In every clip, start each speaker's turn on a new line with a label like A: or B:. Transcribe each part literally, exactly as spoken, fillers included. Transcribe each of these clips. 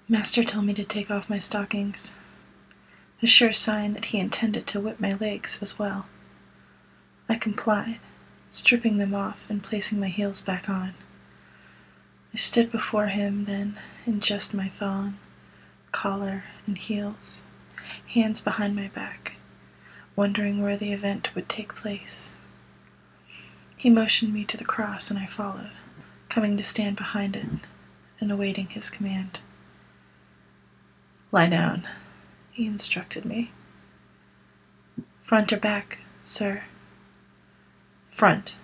A: Master told me to take off my stockings, a sure sign that he intended to whip my legs as well. I complied, stripping them off and placing my heels back on. I stood before him then in just my thong, collar, and heels, hands behind my back, wondering where the event would take place. He motioned me to the cross and I followed, coming to stand behind it and awaiting his command. "Lie down," he instructed me. "Front or back, sir?" "Front."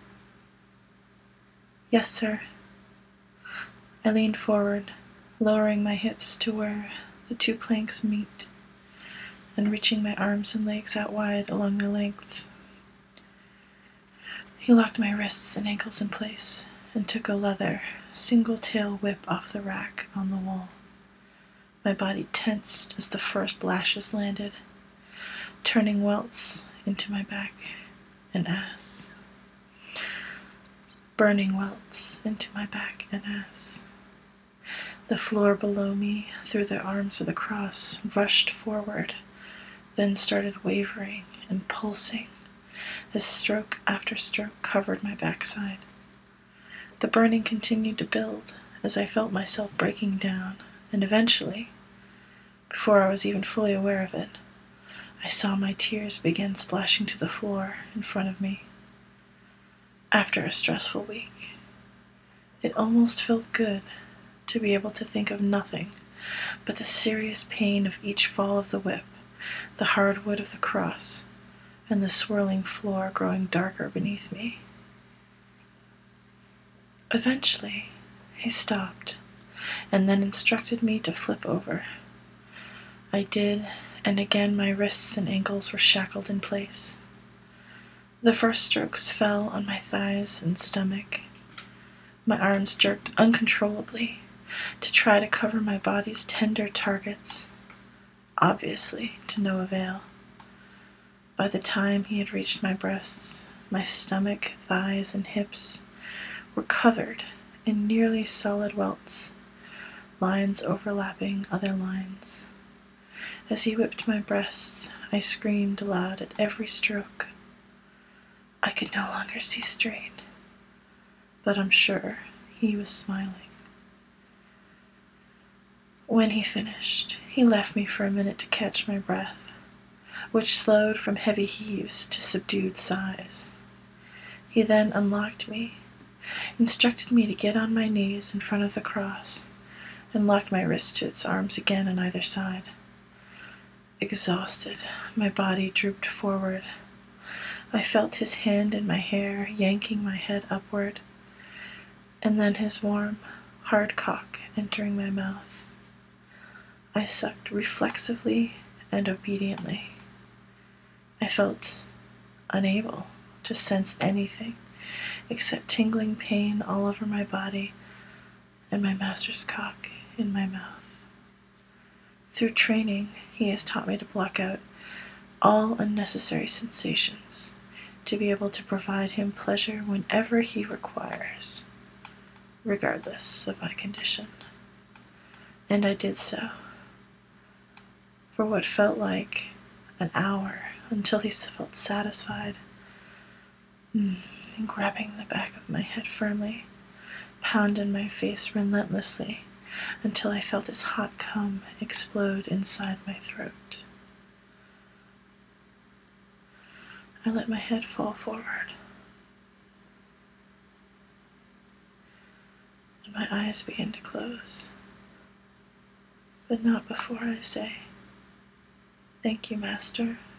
A: "Yes, sir." I leaned forward, lowering my hips to where the two planks meet, and reaching my arms and legs out wide along their lengths. He locked my wrists and ankles in place and took a leather, single-tail whip off the rack on the wall. My body tensed as the first lashes landed, turning welts into my back and ass. Burning welts into my back and ass. The floor below me, through the arms of the cross, rushed forward, then started wavering and pulsing as stroke after stroke covered my backside. The burning continued to build as I felt myself breaking down, and eventually, before I was even fully aware of it, I saw my tears begin splashing to the floor in front of me. After a stressful week, it almost felt good to be able to think of nothing but the serious pain of each fall of the whip, the hard wood of the cross, and the swirling floor growing darker beneath me. Eventually, he stopped, and then instructed me to flip over. I did, and again my wrists and ankles were shackled in place. The first strokes fell on my thighs and stomach. My arms jerked uncontrollably to try to cover my body's tender targets, obviously to no avail. By the time he had reached my breasts, my stomach, thighs, and hips were covered in nearly solid welts, lines overlapping other lines. As he whipped my breasts, I screamed aloud at every stroke. I could no longer see straight, but I'm sure he was smiling. When he finished, he left me for a minute to catch my breath, which slowed from heavy heaves to subdued sighs. He then unlocked me, instructed me to get on my knees in front of the cross, and locked my wrists to its arms again on either side. Exhausted, my body drooped forward. I felt his hand in my hair, yanking my head upward, and then his warm, hard cock entering my mouth. I sucked reflexively and obediently. I felt unable to sense anything except tingling pain all over my body and my master's cock in my mouth. Through training, he has taught me to block out all unnecessary sensations, to be able to provide him pleasure whenever he requires, regardless of my condition. And I did so, for what felt like an hour, until he felt satisfied, mm, grabbing the back of my head firmly, pounding my face relentlessly, until I felt his hot cum explode inside my throat. I let my head fall forward, and my eyes began to close, but not before I say, "Thank you, Master."